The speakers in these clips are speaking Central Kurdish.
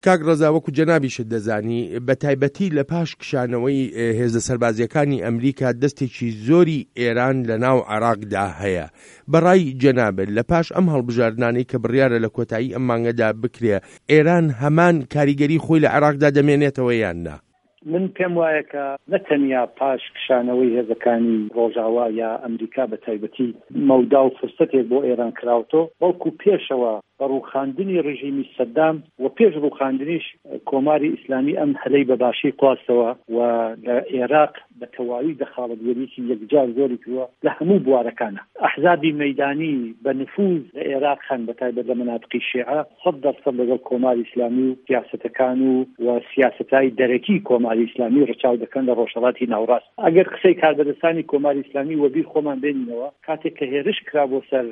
کاک ڕەزا وەکو جەنابیشت دەزانی بە تایبەتی لە پاش کشانەوەی هێزە سەربازیەکانی ئەمریکا دەستێکی زۆری ئێران لە ناو عێراقدا هەیە. بەڕای جەنابێت لە پاش ئەم هەڵبژاردنانەی کە بڕیارە لە کۆتایی ئەم مانگەدا بکرێ، ئێران هەمان کاریگەری خۆی لە عێراقدا دەمێنێتەوە یان نا؟ من پێم وایە کە نەتەنیا پاش کشانەوەی هێزەکانی ڕۆژاوا یا ئەمریکا بە تایبەتی مەودا و فرسەتێک بۆ ئێران کراوتۆ، بەڵکو پێشەوە بە ڕووخاندنی ڕژیمی سەدام و پێش ڕووخاندنیش کۆماری ئیسلامی ئەم هەلەی بەباشی خواستەوە و لە عێراق بە تەواوی دەخاڵەتگەریی یەکجار زۆری کردووە لە هەموو بوارەکانە. ئەحزابی مەیدانی بە نفوذ لە عێراق هەن بە تایبەت لە مناطقی شیعە 100% لەگەڵ کۆماری ئیسلامی و سیاسەتەکان و سیاسەتای دەرەکی کۆماری ئیسلامی ڕەچاو دەکەن لە ڕۆژهەڵاتی ناوڕاست. ئەگەر قسەی کاربەدەستانی کۆماری ئیسلامی وەبیر خۆمان بێنینەوە، کاتێک کە هێرش کرا بۆ سەر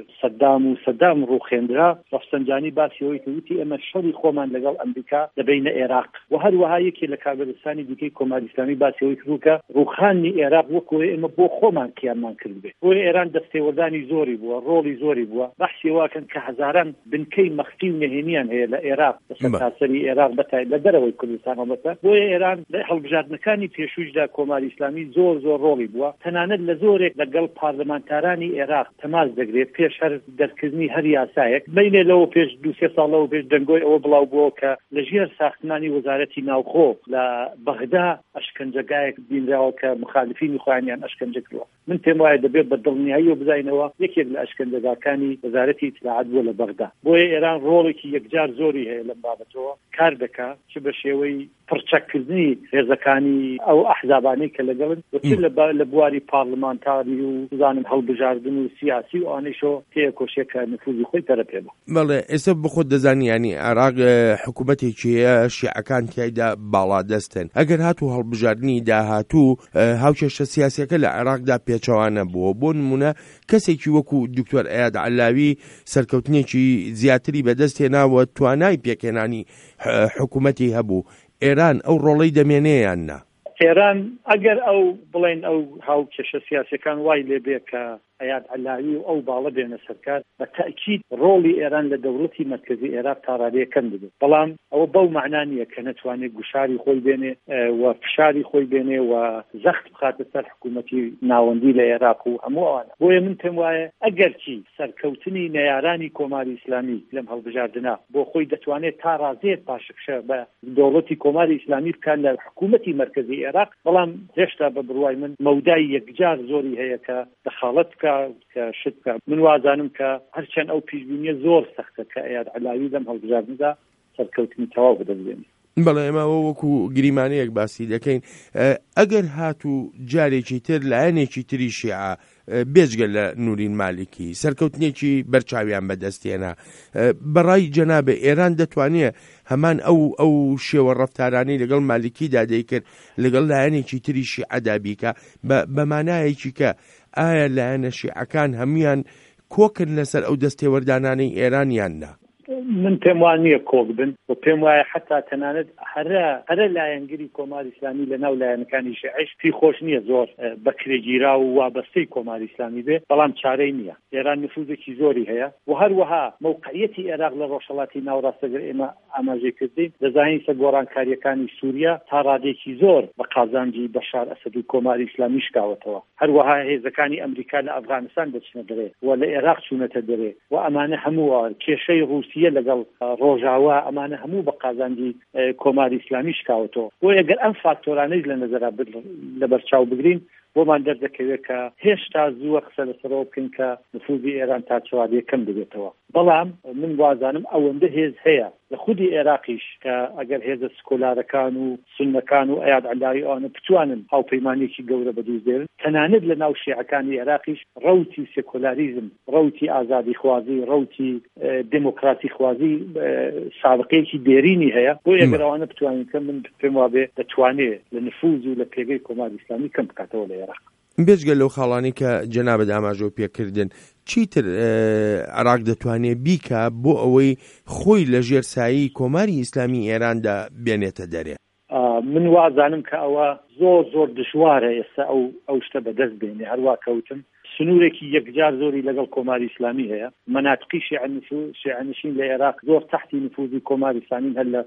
سەدام ڕووخێندرا، ڕەفسەنجانی باسی ئەوەی کەوتی ئێمە شەڕی خۆمان لەگەڵ ئەمریکا دەبینە عێراق و هەروەها یەکێ لە کاربەدەستانی دیکەی کۆماری ئیسلامی باسی ئەوەی کردو کە ڕووخانی عێراق وەکوە ئێمە بۆ خۆمان قیاممان کردبێ. بۆیە ئێران دەستێوەردانی زۆری بووە، ڕۆڵی زۆری بووە. بەحسی واکەن کە هەزاران بنکەی مەخفی و نهێنیان هەیە لە عێراق لەسەر تاسەری عێراق لە دەرەوەی کوردستان هەڵبەتە. بۆیە ئێران لە هەڵبژاردنەکانی پێشووشدا کۆماری ئیسلامی زۆر ڕۆڵی بووە. تەنانەت لە زۆرێک لەگەڵ پارلەمانتارانی عێراق تەماس دەگرێت پێش هەر دەرکردنی هەر یاسایەک. بینێ لەوە پێش 2-3 ساڵەوە پێش دەنگۆی ئەوە بڵاو بووە کە لە ژێر ساختمانی وەزارەتی ناوخۆ لە بەغدا ئەشکەنجەگایەک بینراوە کە مخالفینی خۆیانیان ئەشکەنجە کردووە. من پێم وایە دەبێت بە دڵنیایی و بزاینەوە یەکێک لە ئەشکەنجەگاکانی وەزارەتی ئیتلاعات بووە لە بەغدا. بۆیە ئێران ڕۆڵێکی یەکجار زۆری هەیە لەم بابەتەوە، کار دەکات چ بە شێوەی پڕچەکردنی هێزەکانی ئەو ئەحزابانەی کە لەگەڵن لە بواری پارلمانتاری و زانم هەڵبژاردن و سیاسی و ئانیشۆ تێ کۆشێکە نفوذی خۆی تەرەپێ بوو. بەڵێ ئێستا بخۆت دەزانی ینی عێراق حکوومەتێکیە شیعەکان تایدا باڵا دەستن. ئەگەر هاتوو هەڵبژاردننی داهاتوو هاوچێشە سیاسیەکە لە عێراقدا پێچەوانە بووە. بۆ نمونە کەسێکی وەکو دکتۆر ئەیاد عەلاوی سەرکەوتنێکی زیاتری بەدەست هێناوە، توانای پێکهێنانی حکوومەتی هەبوو. ئێران ئەو ڕۆڵەی دەمێنێیان نا؟ ئێران ئەگەر ئەو بڵێن ئەو هاوکێشە سیاسیەکان وای لێبێ کە ئەیاد عەلاوی و ئەو باڵە بێنە سەرکار، بە تەئکید ڕۆڵی ئێران لە دەوڵەتی مەرکەزی عێراق تا ڕادەیەکەم دەبێت. بەڵام ئەوە بەو معنaa نییە کە نەتوانێت گوشاری خۆی بێنێ و فشاری خۆی بێنێ و زەخت بخاتە سەر حکوومەتی ناوەندی لە عێراق و هەموو ئەوانە. بۆیە من پێم وایە ئەگەرچی سەرکەوتنی نەیارانی کۆماری ئیسلامی لەم هەڵبژاردنە بۆ خۆی دەتوانێت تا ڕازێت پاشەکشە بە دەوڵەتی کۆماری ئیسلامی بکات لە حکوومەتی مەرکەزی عێراق، بەڵام هێشتا بە بڕوای من مەودای یەکجار زۆری هەیە کە دەخاڵەت کە شت بکە. من وازانم کە هەرچەند ئەو پیشبینیە زۆر سەختە کە ئەیاد عەلاوی لەم هەڵبژاردنەدا سەرکەوتنی تەواو بدەبێنێ. بەڵێ ئێمەوە وەکو گریمانەیەک باسی دەکەین. ئەگەر هاتوو جارێکی تر لایەنێکی تری شیعە بێجگە لە نورین مالیکی سەرکەوتنێکی بەرچاویان بەدەستێنا، بەڕای جەنابێ ئێران دەتوانێت هەمان ئەو شێوە ڕەفتارانەی لەگەڵ مالیکیدا دەیکرد لەگەڵ لایەنێکی تری شیعەدا بیکە بە مانایەکی کە ئایا لایەنە شیعەکان هەمویان کۆکن لەسەر ئەو دەستێوەردانانەی ئێرانیان نا؟ من پێم وان نییە کۆک بن و پێم وایە حتا تەنانەت هەرە لایەنگری کۆماری ئیسلامی لە ناو لایەنەکانی شیعەش پێی خۆش نییە زۆر بەکرێگیرا و وابەستەی کۆماری ئیسلامی بێ، بەڵام چارەی نییە. ئێران نفوذێکی زۆری هەیە و هەروەها موقعیەتی عێراق لە ڕۆژهەڵاتی ناوڕاستەگەر ئێمە ئاماژەکردین دەزانین سە گۆڕانکاریەکانی سووریا تا ڕادێکی زۆر بە قازانجی بەشار ئەسەد و کۆماری ئیسلامی شکاوەتەوە. هەروەها هێزەکانی ئەمریکا لە ئەفغانستان دەچنە دەرێ و لە عێراق چوونەتە دەرێ و ئەمانە هەموو کێشەی رووسیە لەگەڵ ڕۆژاوا ئەمانە هەموو بە قازانجی کۆماری ئیسلامی شکاوەتەوە. بۆ ئەگەر ئەم فاکتۆرانەی لە نەزەرا لەبەرچاو بگرین بۆمان دەردەکەوێت کە هێشتا زووە قسە لەسەرەوە بکەین کە نفوذی ئێران تا چوارەیە کەم دەبێتەوە. بەڵام من وازانم ئەوەندە هێز هەیە لە خودی عێراقیش کە ئەگەر هێزە سکۆلارەکان و سونەکان و ئەیاد عەلاوی ئەوانە بتوانن هاوپەیمانێکی گەورە بەدروستێنن، تەنانەت لە ناو شیعەکانی عێراقیش ڕەوتی سێکۆلاریزم، ڕەوتی ئازادی خوازی، ڕەوتی دموکراسی خوازی سابقەیەکی دێرینی هەیە. بۆ ئەگەر ئەوانە بتوانین کە من پێم وابێ دەتوانێت لە نفوذ و لە پێگەی کۆماری ئیسلامی کەم بکاتەوە لە عێراق. بێجگە لەو خاڵانی کە جەنابەت ئاماژەوە پێکردن، چیتر عێراق دەتوانێت بیکە بۆ ئەوەی خۆی لە ژێرسایی کۆماری ئیسلامی ئێراندا بێنێتە دەرێ؟ من وازانم کە ئەوە زۆر دژوارە ئێستا ئەو شتە بەدەست بێنێ. هەروە کەوتم سنوورێکی یەکجار زۆری لەگەڵ کۆماری ئیسلامی هەیە. مناطقی شیعەنشین لە عێراق زۆر تحتی نفوذی کۆماری ئیسلامی هەر لە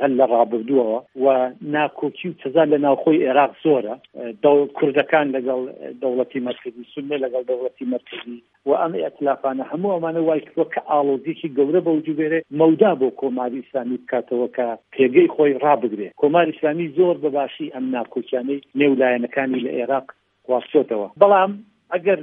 هەل لە ڕابردووەوە و ناکۆکی و تەزان لە ناوخۆی عێراق زۆرە کوردەکان لەگەڵ دەوڵەتی مەرکزی سوننە لەگەڵ دەوڵەتی مەرکزی و ئەم ئەتلافانە هەموو ئەمانە وای کردووە کە ئاڵۆزیێکی گەورە بەوجود بێرێ مەودا بۆ کۆماری ئیسلامی بکاتەوە کە پێگەی خۆی ڕابگرێ. کۆماری ئیسلامی زۆر بەباشی ئەم ناکۆکیانەی نێولایەنەکانی لە عێراق خواستۆتەوە. بەڵام ئەگەر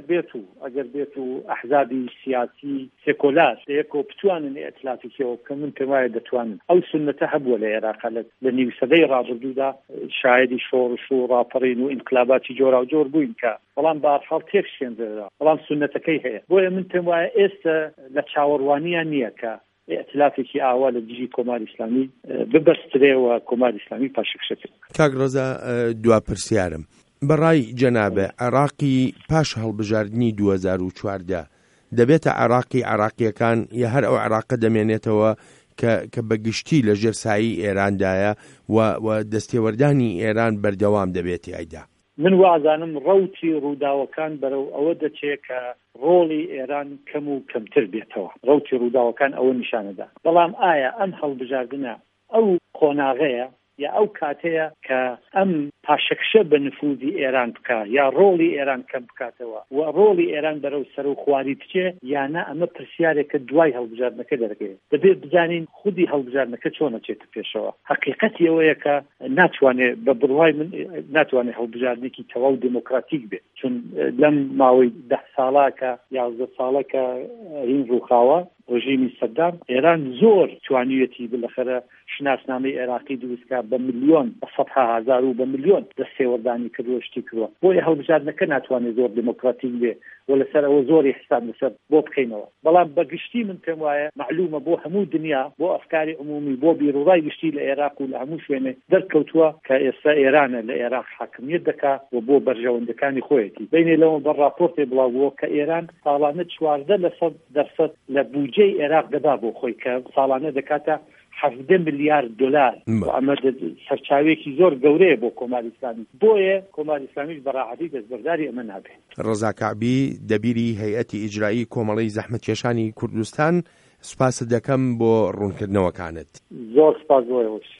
بێت و ئەحزابی سیاسی سێکۆلار یەکۆ بتوانن ئەتلافیکەوە کە من پێم وایە دەتوانن ئەو سنەتە هەبووە لە عێراق لە نیو سەدەی ڕابردوودا شایدی شۆڕش و ڕاپەڕین و ئینقلاباتی جۆرا و جۆر بووین کە بەڵام بەهەرحاڵ تێکشێنرا بەڵام سنەتەکەی هەیە. بۆیە من پێم وایە ئێستا لە چاوەڕوانیان نییە کە ئەتلافێکی ئاوا لە دژی کۆماری ئیسلامی ببەسترێەوە کۆماری ئیسلامی پاشەکشەکە. کاک ڕەزا دوا پرسیارم بەڕای جەنابە عێراقی پاش هەڵبژاردننی 2014 دەبێتە عێراقیەکان یا هەر ئەو عێراقە دەمێنێتەوە کە بەگشتی لە ژێرسایی ئێراندایە و دەستێوەردانی ئێران بەردەوام دەبێتی ئایدا. من وازانم ڕەوتی ڕووداوەکان بەرەو ئەوە دەچێت کە ڕۆڵی ئێران کەم و کەمتر بێتەوە. ڕەوتی ڕووداوەکان ئەوە نیشانەدا. بەڵام ئایا ئەم هەڵبژاردنە ئەو قۆناغەیە یا ئەو کاتەیە کە ئەم پاشەکشە بە نفوذی ئێران بکات یا ڕۆڵی ئێران کەم بکاتەوە و ڕۆڵی ئێران بەرەو سەر و خواری بچێ یانە ئەمە پرسیارێکە دوای هەڵبژاردنەکە دەرەکەوێت. دەبێت بزانین خودی هەڵبژاردنەکە چۆنە چێتە پێشەوە. حقیقەتی ئەوەیە کە ناتوانێت بە بڕوای من ناتوانێت هەڵبژاردنێکی تەواو دموکراتیک بێت، چون لەم ماوەی 10 ساڵاکە 11 ساڵەکە هین ڕووخاوە ڕژیمی سەدام ئێران زۆر توانیەتی بالاخره شناسنامەی عێراقی دروستکە بە ملیۆن بە سەدها هەزار و بە ملیۆن دەستێوەردانی کردووە شتی کردووە. بۆیە هەڵبژاردنەکە ناتوانێت زۆر دموکراتیک بێ و لەسەر ئەوە زۆری حساب لەسەر بۆ بکەینەوە. بەڵام بەگشتی من پێم وایە معلومە بۆ هەموو دنیا بۆ ئەفکاری عمومی بۆ بیرڕای گشتی لە عێراق و لە هەموو شوێنێ دەرکەوتووە کە ئێستا ئێرانە لە عێراق حاکمیت دەکات و بۆ بەرژەوەندەکانی خۆیەتی. بینێ لەوە بە راپۆرتێ بڵاوبووە کە ئێران ساڵانە 14% لە بودجەی عێراق دەدا بۆ خۆی کە ساڵانە دەکاتە 17 میلیارد دلار. ئەمە سەرچاوێکی زۆر گەورەیە بۆ کۆماری ئیسلامی. بۆیە کۆماری ئیسلامیش بەڕاحەتی دەستبەرداری ئەمە نابێت. ڕەزا کەعبی دەبیری هەیئەتی ئیجرایی کۆمەڵەی زەحمەتکێشانی کوردستان سوپاس دەکەم بۆ ڕوونکردنەوەکانت. زۆر سپاس بۆ ئێوەش.